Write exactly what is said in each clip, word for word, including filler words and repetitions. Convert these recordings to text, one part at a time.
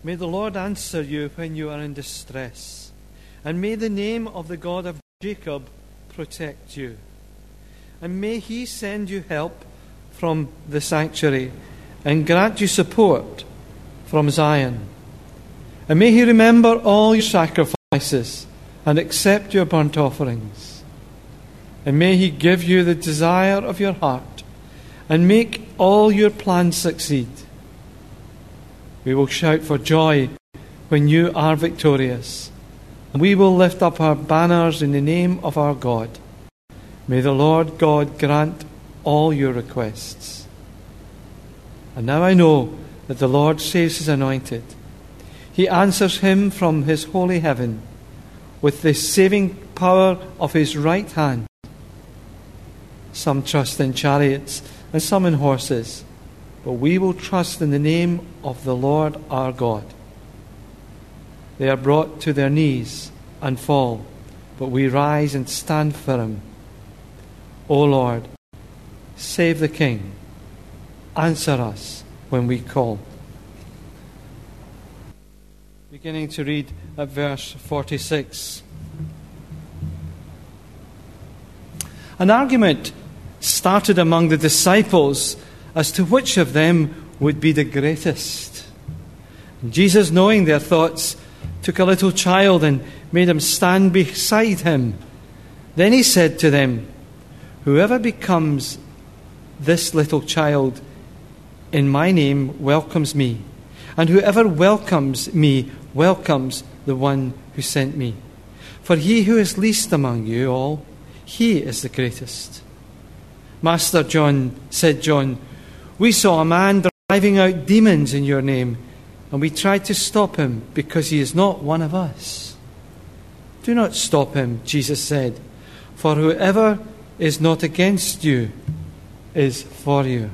May the Lord answer you when you are in distress, and may the name of the God of Jacob protect you. And may he send you help from the sanctuary and grant you support from Zion. And may he remember all your sacrifices and accept your burnt offerings. And may he give you the desire of your heart and make all your plans succeed. We will shout for joy when you are victorious, and we will lift up our banners in the name of our God. May the Lord God grant all your requests. And now I know that the Lord saves his anointed. He answers him from his holy heaven with the saving power of his right hand. Some trust in chariots and some in horses, but we will trust in the name of the Lord our God. They are brought to their knees and fall, but we rise and stand firm. O Lord, save the King. Answer us when we call. Beginning to read at verse forty-six. An argument started among the disciples as to which of them would be the greatest. Jesus, knowing their thoughts, took a little child and made him stand beside him. Then he said to them, "Whoever becomes this little child in my name welcomes me, and whoever welcomes me welcomes the one who sent me. For he who is least among you all, he is the greatest." "Master," John said John, "we saw a man driving out demons in your name, and we tried to stop him because he is not one of us." "Do not stop him," Jesus said, "for whoever is not against you is for you."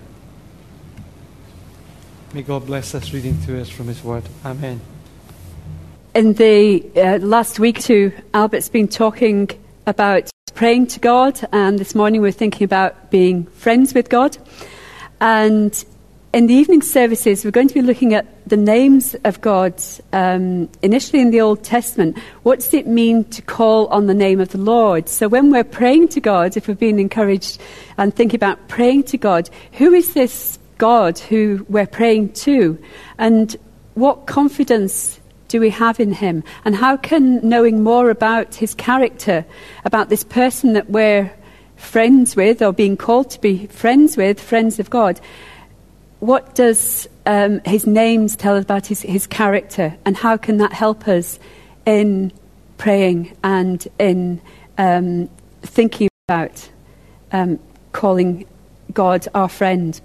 May God bless us reading to us from his word. Amen. In the uh, last week or two, Albert's been talking about praying to God, and this morning we're thinking about being friends with God. And in the evening services, we're going to be looking at the names of God. Um, initially in the Old Testament, what does it mean to call on the name of the Lord? So when we're praying to God, if we've been encouraged and thinking about praying to God, who is this God who we're praying to? And what confidence do we have in him? And how can knowing more about his character, about this person that we're friends with or being called to be friends with, friends of God, what does um, his names tell us about his, his character, and how can that help us in praying and in um, thinking about um, calling God our friend?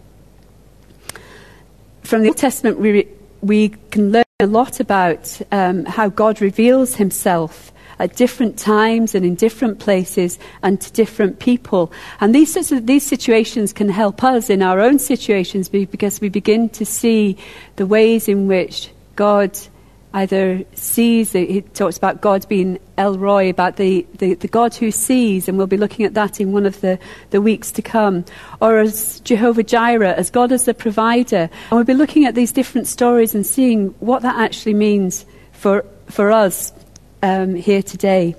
From the Old Testament, we, we can learn a lot about um, how God reveals himself at different times and in different places and to different people. And these sorts of, these situations can help us in our own situations because we begin to see the ways in which God either sees, he talks about God being El Roi, about the, the, the God who sees, and we'll be looking at that in one of the, the weeks to come, or as Jehovah Jireh, as God as the provider. And we'll be looking at these different stories and seeing what that actually means for, for us um, here today.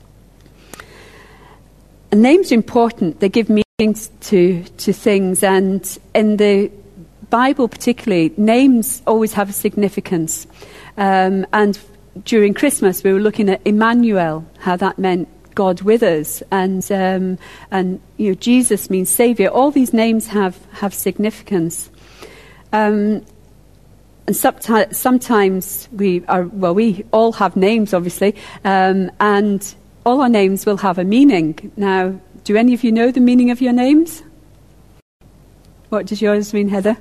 And names are important. They give meanings to, to things, and in the Bible particularly, names always have a significance. Um, and during Christmas, we were looking at Emmanuel, how that meant God with us, and um, and you know, Jesus means Saviour. All these names have have significance. Um, and someti- sometimes we are well, we all have names, obviously, um, and all our names will have a meaning. Now, do any of you know the meaning of your names? What does yours mean, Heather?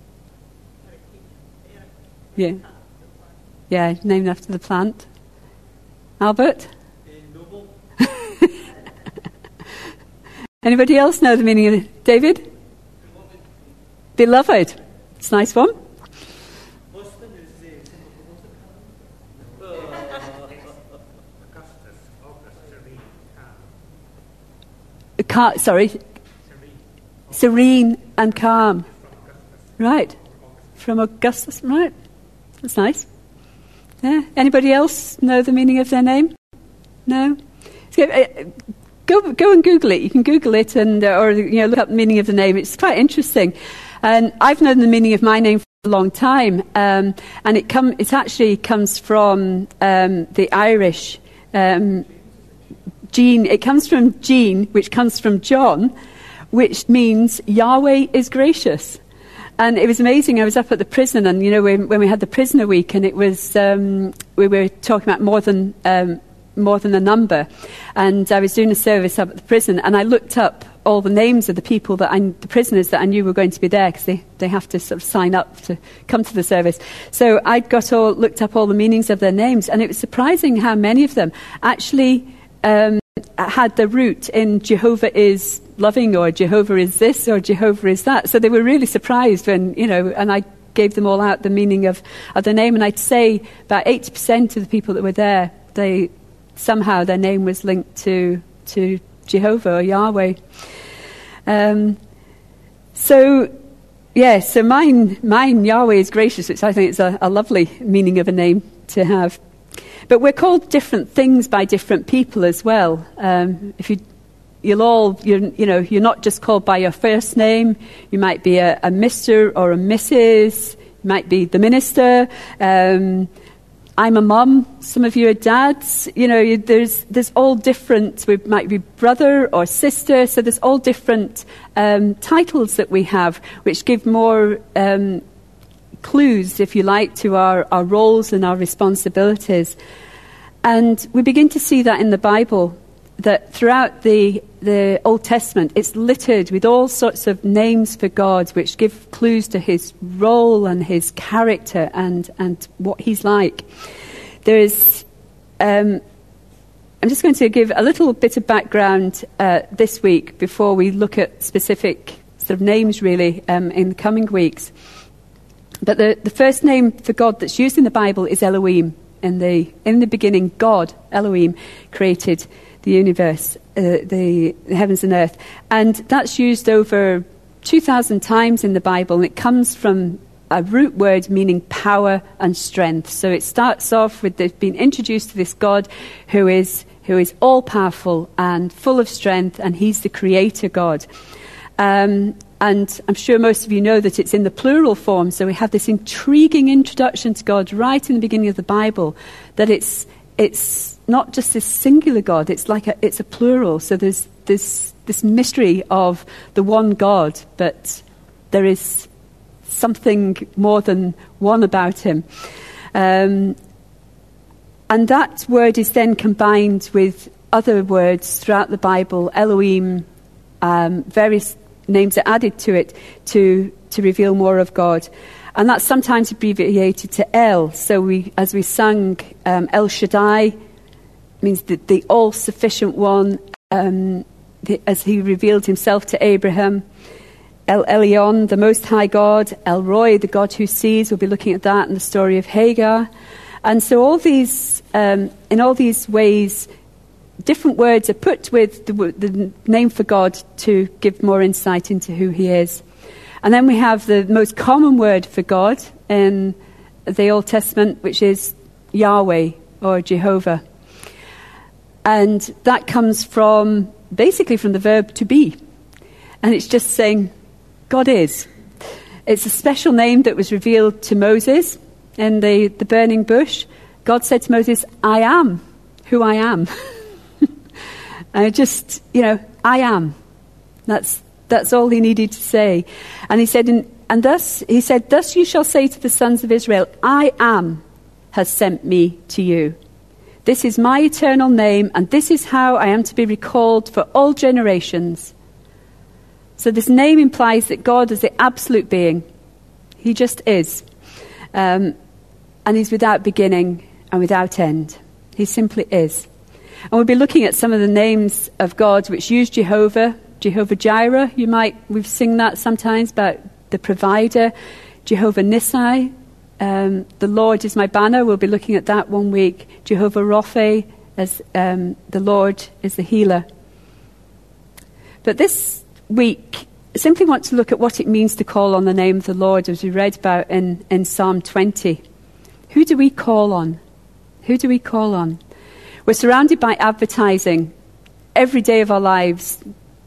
Yeah. Yeah, named after the plant. Albert? Noble. Anybody else know the meaning of it? David? Beloved. Beloved. It's a nice one. Boston is the Augustus, August, serene, calm. Car- sorry. Serene. Serene and calm. From Augustus. Right. From Augustus, right. That's nice. Yeah? Anybody else know the meaning of their name? No? So, uh, go go and Google it. You can Google it and uh, or you know look up the meaning of the name. It's quite interesting. And I've known the meaning of my name for a long time, um, and it come it actually comes from um, the Irish um, Jean. It comes from Jean, which comes from John, which means Yahweh is gracious. And it was amazing. I was up at the prison, and you know, when, when we had the prisoner week, and it was um, we were talking about more than um, more than a number, and I was doing a service up at the prison, and I looked up all the names of the people that I, the prisoners that I knew were going to be there, because they, they have to sort of sign up to come to the service. So I got all looked up all the meanings of their names, and it was surprising how many of them actually um, had the root in Jehovah is loving, or Jehovah is this, or Jehovah is that. So they were really surprised when, you know, and I gave them all out the meaning of, of their name, and I'd say about eighty percent of the people that were there, they somehow their name was linked to to Jehovah or Yahweh. Um, so, yeah, so mine, mine, Yahweh is gracious, which I think is a, a lovely meaning of a name to have. But we're called different things by different people as well. Um, if you You'll all, you're, you know, you're not just called by your first name. You might be a, a Mister or a Missus You might be the minister. Um, I'm a mum. Some of you are dads. You know, you, there's there's all different. We might be brother or sister. So there's all different um, titles that we have, which give more um, clues, if you like, to our, our roles and our responsibilities. And we begin to see that in the Bible, that throughout the the Old Testament, it's littered with all sorts of names for God, which give clues to his role and his character and, and what he's like. There is, um, I'm just going to give a little bit of background uh, this week before we look at specific sort of names, really, um, in the coming weeks. But the, the first name for God that's used in the Bible is Elohim. In the in the beginning, God, Elohim, created the universe, uh, the, the heavens and earth. And that's used over two thousand times in the Bible, and it comes from a root word meaning power and strength. So it starts off with they've been introduced to this God who is who is all-powerful and full of strength, and he's the creator God. Um, and I'm sure most of you know that it's in the plural form, so we have this intriguing introduction to God right in the beginning of the Bible, that it's it's not just this singular God, it's like a, it's a plural. So there's this this mystery of the one God, but there is something more than one about him. Um, and that word is then combined with other words throughout the Bible, Elohim, um, various names are added to it to, to reveal more of God. And that's sometimes abbreviated to El. So we, as we sang, um, El Shaddai means the, the all-sufficient one, um, the, as he revealed himself to Abraham. El Elyon, the Most High God. El Roy, the God who sees. We'll be looking at that in the story of Hagar. And so all these, um, in all these ways, different words are put with the, the name for God to give more insight into who he is. And then we have the most common word for God in the Old Testament, which is Yahweh or Jehovah. And that comes from, basically from the verb to be. And it's just saying, God is. It's a special name that was revealed to Moses in the, the burning bush. God said to Moses, I am who I am. And just, you know, I am. That's that's all he needed to say. And he said, in, and thus, he said, thus you shall say to the sons of Israel, I am has sent me to you. This is my eternal name, and this is how I am to be recalled for all generations. So this name implies that God is the absolute being. He just is. Um, and he's without beginning and without end. He simply is. And we'll be looking at some of the names of God which use Jehovah. Jehovah Jireh, you might, we've sung that sometimes about the provider. Jehovah Nissi, um, the Lord is my banner. We'll be looking at that one week. Jehovah Rapha, as um, the Lord is the healer. But this week, I simply want to look at what it means to call on the name of the Lord, as we read about in, in Psalm twenty. Who do we call on Who do we call on? We're surrounded by advertising every day of our lives,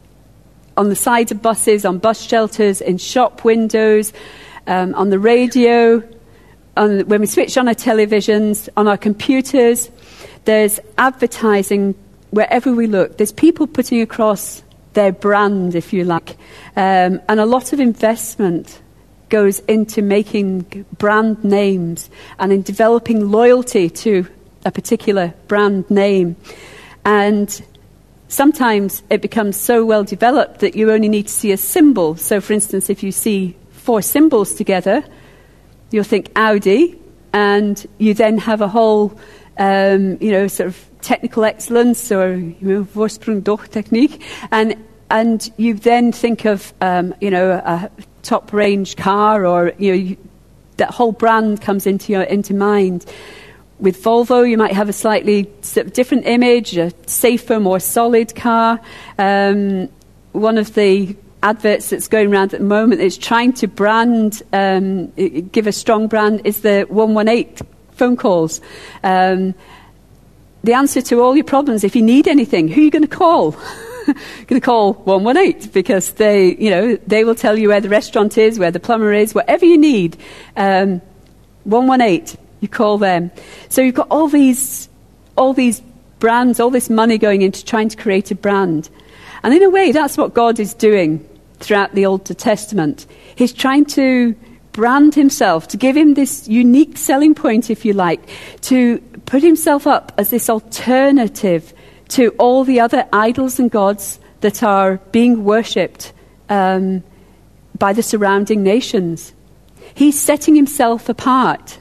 on the sides of buses, on bus shelters, in shop windows, um, on the radio, on, when we switch on our televisions, on our computers. There's advertising wherever we look. There's people putting across their brand, if you like. Um, and a lot of investment goes into making brand names and in developing loyalty to a particular brand name. And sometimes it becomes so well developed that you only need to see a symbol. So, for instance, if you see four symbols together, you'll think Audi, and you then have a whole, um, you know, sort of technical excellence, or, you know, Vorsprung durch Technik, and and you then think of, um, you know, a top range car, or, you know, you, that whole brand comes into your into mind. With Volvo, you might have a slightly sort of different image, a safer, more solid car. Um, one of the adverts that's going around at the moment is trying to brand, um, give a strong brand, is the one one eight phone calls. Um, the answer to all your problems, if you need anything, who are you going to call? You're going to call one one eight, because they, you know, they will tell you where the restaurant is, where the plumber is, whatever you need. Um, one one eight. You call them. So you've got all these, all these brands, all this money going into trying to create a brand. And in a way, that's what God is doing throughout the Old Testament. He's trying to brand himself, to give him this unique selling point, if you like, to put himself up as this alternative to all the other idols and gods that are being worshipped um, by the surrounding nations. He's setting himself apart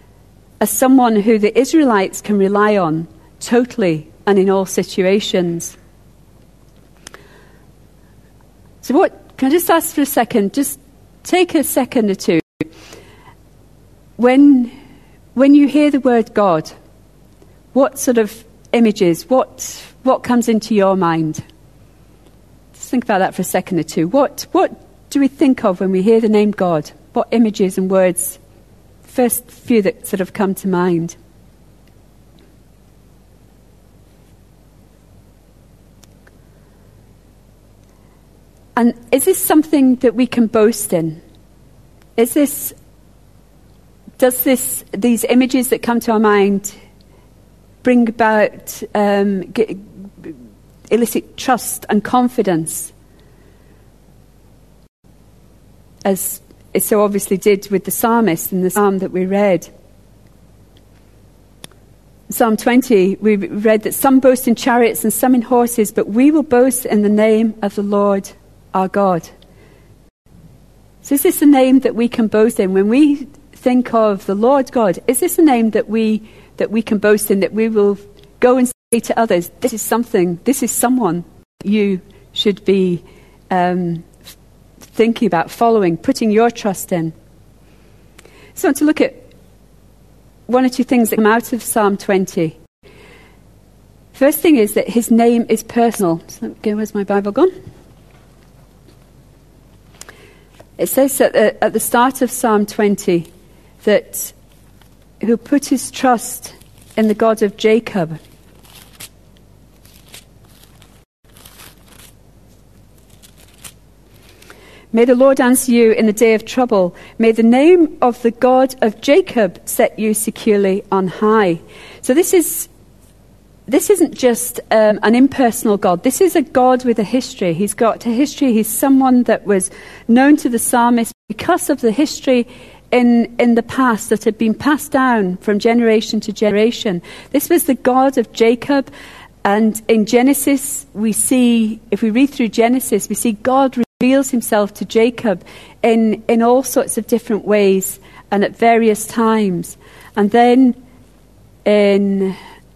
as someone who the Israelites can rely on totally and in all situations. So what, can I just ask for a second, just take a second or two. When, when you hear the word God, what sort of images, what, what comes into your mind? Just think about that for a second or two. What, what do we think of when we hear the name God? What images and words? First few that sort of come to mind. And is this something that we can boast in? Is this, does this, these images that come to our mind bring about, um, get, elicit trust and confidence? As it so obviously did with the psalmist in the psalm that we read. Psalm twenty, we read that some boast in chariots and some in horses, but we will boast in the name of the Lord our God. So is this a name that we can boast in? When we think of the Lord God, is this a name that we that we can boast in, that we will go and say to others, this is something, this is someone you should be um thinking about, following, putting your trust in? So I want to look at one or two things that come out of Psalm twenty. First thing is that his name is personal. So, okay, where's my Bible gone? It says at the, at the start of Psalm twenty that who put his trust in the God of Jacob. May the Lord answer you in the day of trouble. May the name of the God of Jacob set you securely on high. So this is this isn't just um, an impersonal God. This is a God with a history. He's got a history. He's someone that was known to the psalmist because of the history in in the past that had been passed down from generation to generation. This was the God of Jacob. And in Genesis, we see, if we read through Genesis, we see God reveals himself to Jacob in, in all sorts of different ways and at various times. And then in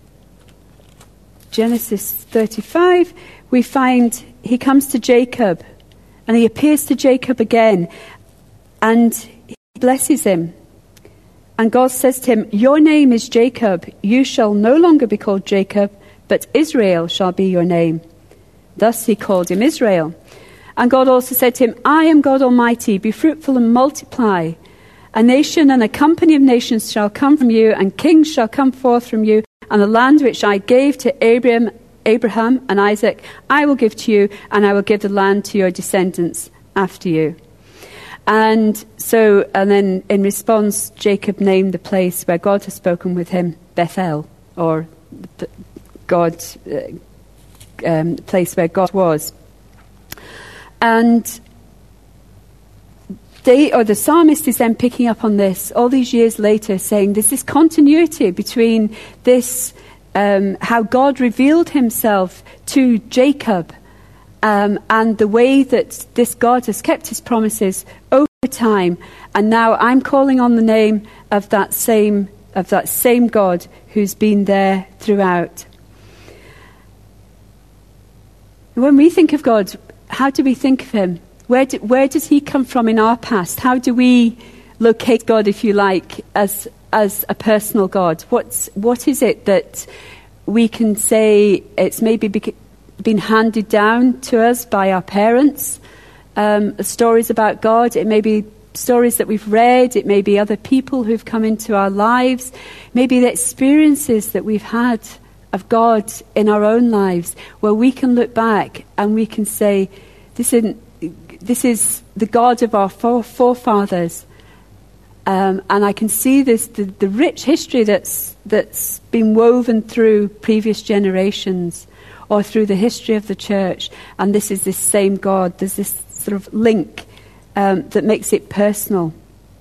Genesis thirty-five, we find he comes to Jacob and he appears to Jacob again and he blesses him. And God says to him, your name is Jacob. You shall no longer be called Jacob, but Israel shall be your name. Thus he called him Israel. And God also said to him, I am God Almighty, be fruitful and multiply. A nation and a company of nations shall come from you, and kings shall come forth from you, and the land which I gave to Abraham, Abraham and Isaac, I will give to you, and I will give the land to your descendants after you. And so, and then in response, Jacob named the place where God has spoken with him Bethel, or God, uh, um, the place where God was. And they, or the psalmist is then picking up on this all these years later, saying there's this continuity between this, um, how God revealed himself to Jacob, um, and the way that this God has kept his promises over time. And now I'm calling on the name of that same of that same God who's been there throughout. When we think of God, how do we think of him? Where, do, where does he come from in our past? How do we locate God, if you like, as as a personal God? What's what is it that we can say it's maybe bec- been handed down to us by our parents? Um, stories about God. It may be stories that we've read. It may be other people who've come into our lives. Maybe the experiences that we've had of God in our own lives, where we can look back and we can say, this isn't. This is the God of our forefathers, um, and I can see this the, the rich history that's that's been woven through previous generations or through the history of the church. And this is this same God. There's this sort of link um, that makes it personal.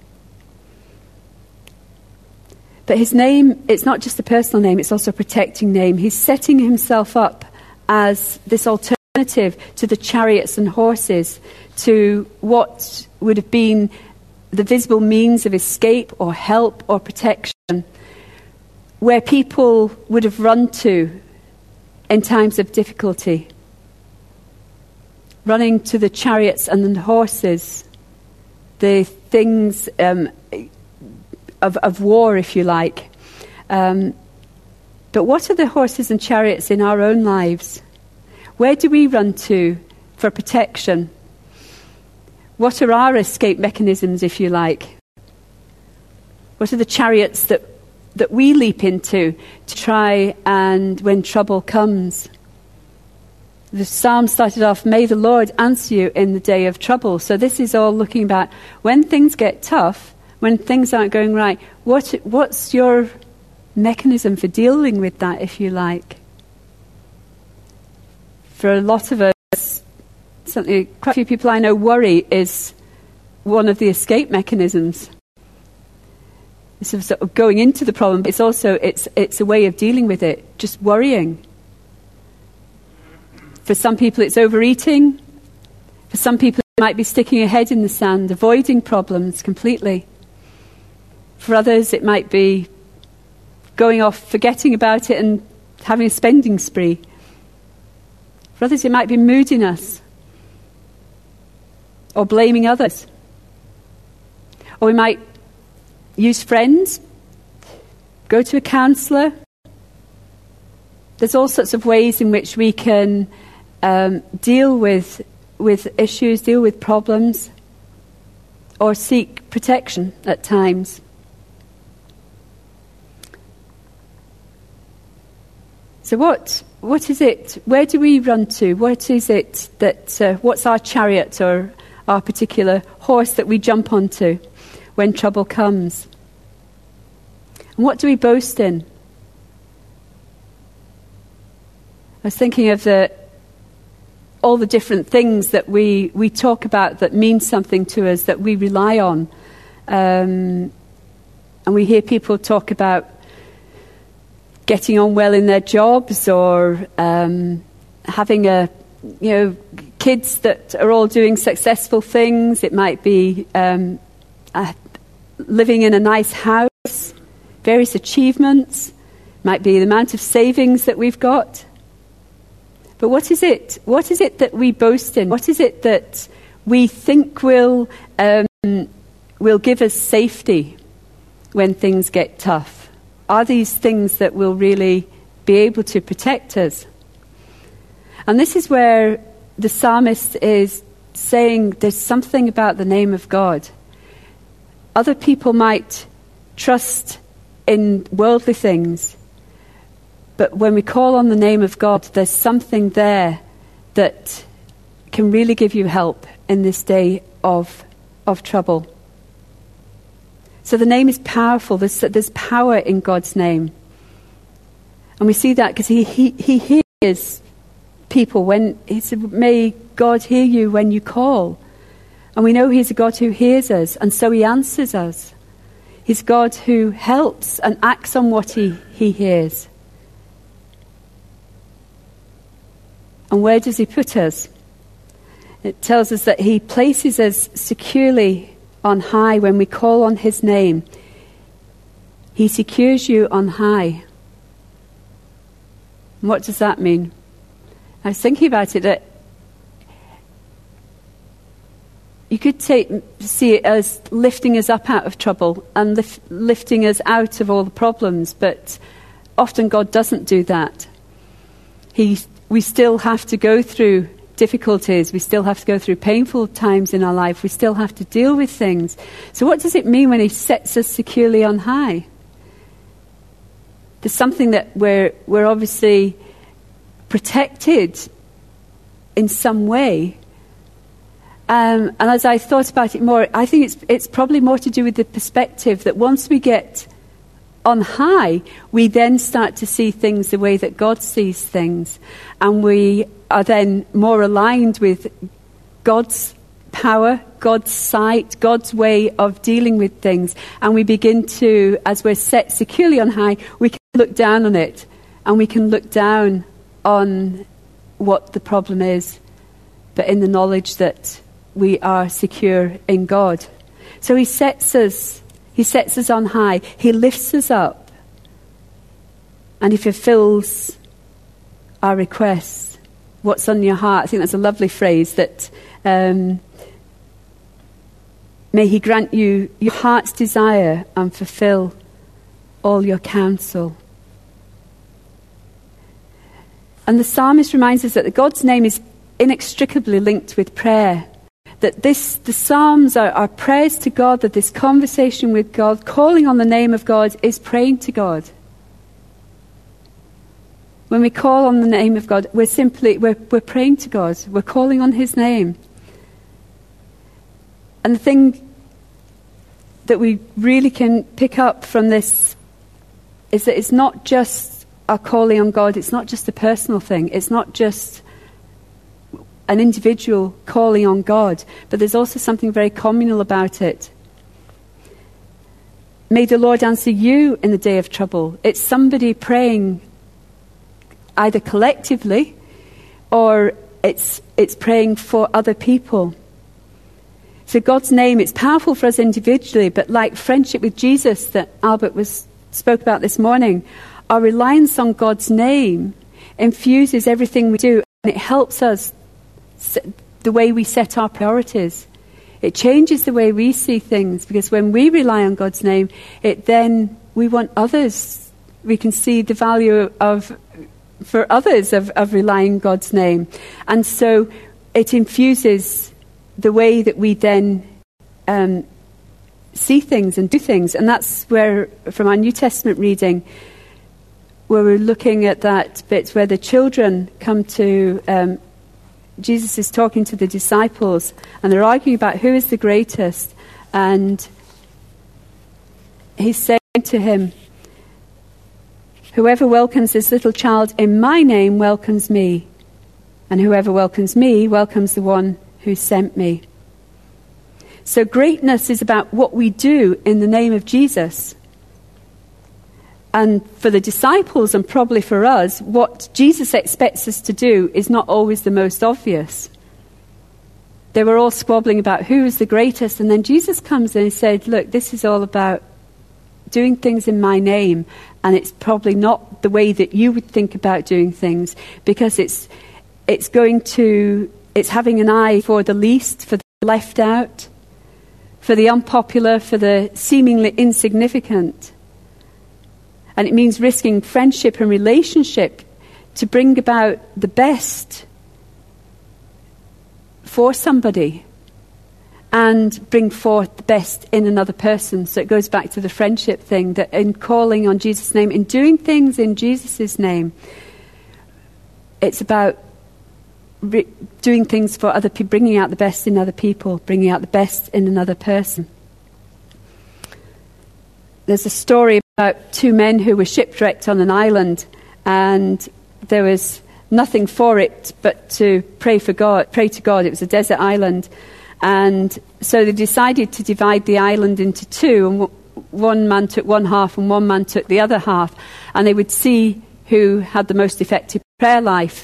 But his name, it's not just a personal name; it's also a protecting name. He's setting himself up as this alternative to the chariots and horses, to what would have been the visible means of escape or help or protection, where people would have run to in times of difficulty. Running to the chariots and the horses, the things um, of, of war, if you like. Um, but what are the horses and chariots in our own lives? Where do we run to for protection? What are our escape mechanisms, if you like? What are the chariots that, that we leap into to try and when trouble comes? The psalm started off, may the Lord answer you in the day of trouble. So this is all looking back. When things get tough, when things aren't going right, what what's your mechanism for dealing with that, if you like? For a lot of us, certainly quite a few people I know, worry is one of the escape mechanisms. It's sort of going into the problem, but it's also it's it's a way of dealing with it, just worrying. For some people it's overeating. For some people it might be sticking a head in the sand, avoiding problems completely. For others it might be going off, forgetting about it and having a spending spree. For others it might be moodiness, or blaming others. Or we might use friends, go to a counsellor. There's all sorts of ways in which we can um, deal with with issues, deal with problems, or seek protection at times. So what what is it? Where do we run to? What is it that? Uh, what's our chariot or our particular horse that we jump onto when trouble comes? And what do we boast in? I was thinking of the all the different things that we, we talk about that mean something to us, that we rely on. Um, and we hear people talk about getting on well in their jobs, or um, having a, you know, kids that are all doing successful things. It might be um, uh, living in a nice house, various achievements. It might be the amount of savings that we've got. But what is it? What is it that we boast in? What is it that we think will um, will give us safety when things get tough? Are these things that will really be able to protect us? And this is where the psalmist is saying there's something about the name of God. Other people might trust in worldly things. But when we call on the name of God, there's something there that can really give you help in this day of, of trouble. So the name is powerful. There's, there's power in God's name. And we see that because he, he, he hears people when he said, may God hear you when you call. And we know he's a God who hears us, and so he answers us. He's God who helps and acts on what he, he hears. And where does he put us? It tells us that he places us securely on high when we call on his name. He secures you on high. And what does that mean? I was thinking about it, that you could take, see it as lifting us up out of trouble and lif- lifting us out of all the problems, but often God doesn't do that. He, we still have to go through difficulties. We still have to go through painful times in our life. We still have to deal with things. So what does it mean when he sets us securely on high? There's something that we're, we're obviously protected in some way. Um, and as I thought about it more, I think it's it's probably more to do with the perspective that once we get on high, we then start to see things the way that God sees things. And we are then more aligned with God's power, God's sight, God's way of dealing with things. And we begin to, as we're set securely on high, we can look down on it. And we can look down on what the problem is, but in the knowledge that we are secure in God. So he sets us, he sets us on high. He lifts us up. And he fulfills our requests. What's on your heart? I think that's a lovely phrase that um, may he grant you your heart's desire and fulfill all your counsel. And the psalmist reminds us that God's name is inextricably linked with prayer. That this, the Psalms are, are prayers to God, that this conversation with God, calling on the name of God, is praying to God. When we call on the name of God, we're simply, we're, we're praying to God. We're calling on his name. And the thing that we really can pick up from this is that it's not just our calling on God, it's not just a personal thing, it's not just an individual calling on God, but there's also something very communal about it. May the Lord answer you in the day of trouble. It's somebody praying either collectively or it's it's praying for other people. So God's name, it's powerful for us individually, but like friendship with Jesus that Albert was spoke about this morning, our reliance on God's name infuses everything we do, and it helps us the way we set our priorities. It changes the way we see things, because when we rely on God's name, it then, we want others. We can see the value of, for others, of, of relying on God's name. And so it infuses the way that we then um, see things and do things. And that's where, from our New Testament reading, where we're looking at that bit where the children come to um, Jesus is talking to the disciples, and they're arguing about who is the greatest. And he's saying to him, whoever welcomes this little child in my name welcomes me, and whoever welcomes me welcomes the one who sent me. So greatness is about what we do in the name of Jesus. And for the disciples, and probably for us, what Jesus expects us to do is not always the most obvious. They were all squabbling about who is the greatest, and then Jesus comes in and said, look, this is all about doing things in my name, and it's probably not the way that you would think about doing things, because it's it's going to, it's having an eye for the least, for the left out, for the unpopular, for the seemingly insignificant. And it means risking friendship and relationship to bring about the best for somebody. and bring forth the best in another person. So it goes back to the friendship thing, that in calling on Jesus' name, in doing things in Jesus' name, it's about re- doing things for other people, bringing out the best in other people, bringing out the best in another person. There's a story about two men who were shipwrecked on an island, and there was nothing for it but to pray for God, pray to God. It was a desert island. And so they decided to divide the island into two, and w- one man took one half and one man took the other half, and they would see who had the most effective prayer life.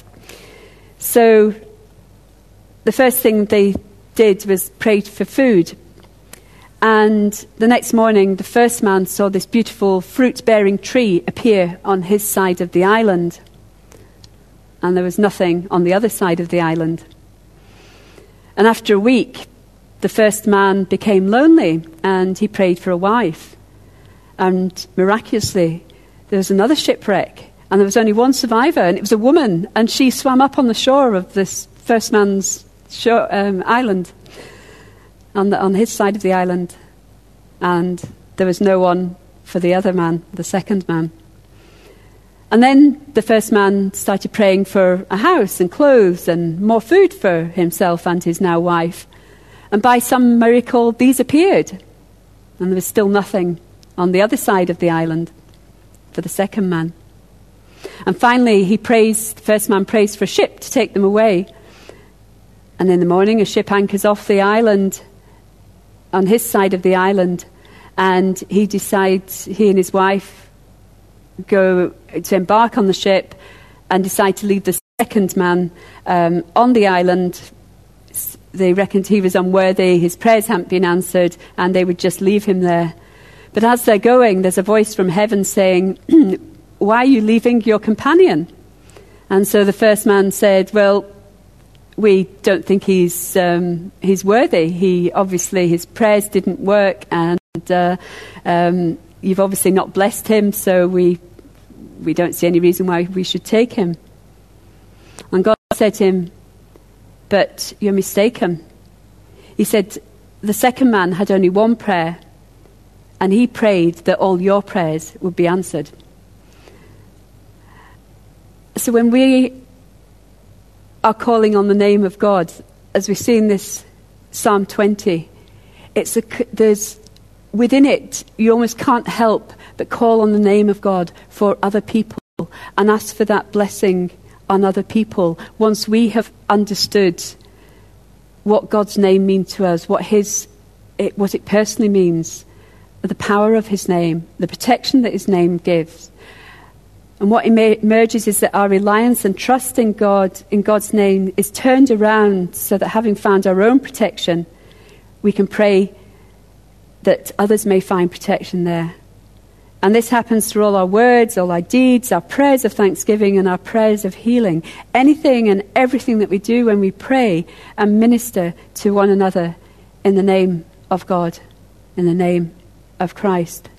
So the first thing they did was prayed for food. And the next morning, the first man saw this beautiful fruit-bearing tree appear on his side of the island, and there was nothing on the other side of the island. And after a week, the first man became lonely, and he prayed for a wife. And miraculously, there was another shipwreck, and there was only one survivor, and it was a woman, and she swam up on the shore of this first man's shore, um, island, on, the, on his side of the island. And there was no one for the other man, the second man. And then the first man started praying for a house and clothes and more food for himself and his now wife. And by some miracle, these appeared. And there was still nothing on the other side of the island for the second man. And finally, he prays, the first man prays for a ship to take them away. And in the morning, a ship anchors off the island, on his side of the island. And he decides, he and his wife go to embark on the ship and decide to leave the second man um, on the island. They reckoned he was unworthy, his prayers hadn't been answered, and they would just leave him there. But as they're going, there's a voice from heaven saying, "Why are you leaving your companion?" And so the first man said, "Well, we don't think he's um, he's worthy. He obviously, his prayers didn't work, and uh, um, you've obviously not blessed him, so we we don't see any reason why we should take him." And God said to him, "But you're mistaken." He said, "The second man had only one prayer, and he prayed that all your prayers would be answered." So when we are calling on the name of God, as we see in this Psalm twenty, it's a, there's within it, you almost can't help but call on the name of God for other people and ask for that blessing on other people once we have understood what God's name means to us, what his, it, what it personally means, the power of his name, the protection that his name gives. And what emerges is that our reliance and trust in God, in God's name, is turned around so that having found our own protection, we can pray that others may find protection there. And this happens through all our words, all our deeds, our prayers of thanksgiving and our prayers of healing. Anything and everything that we do when we pray and minister to one another in the name of God, in the name of Christ.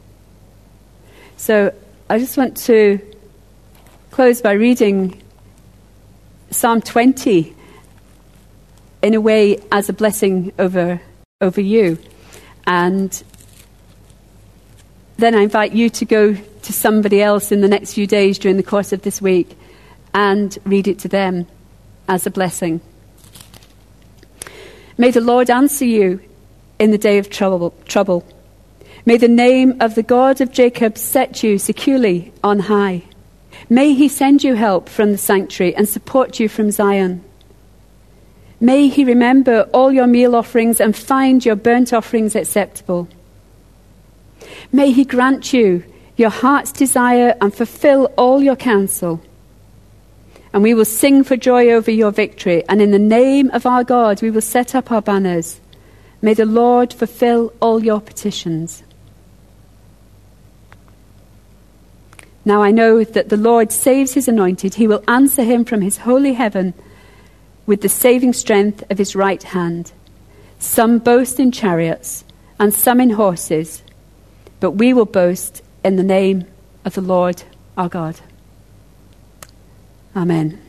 So I just want to close by reading Psalm twenty in a way as a blessing over over you. And then I invite you to go to somebody else in the next few days during the course of this week and read it to them as a blessing. May the Lord answer you in the day of trouble. trouble. May the name of the God of Jacob set you securely on high. May he send you help from the sanctuary and support you from Zion. May he remember all your meal offerings and find your burnt offerings acceptable. May he grant you your heart's desire and fulfill all your counsel. And we will sing for joy over your victory, and in the name of our God we will set up our banners. May the Lord fulfill all your petitions. Now I know that the Lord saves his anointed. He will answer him from his holy heaven with the saving strength of his right hand. Some boast in chariots and some in horses, but we will boast in the name of the Lord our God. Amen.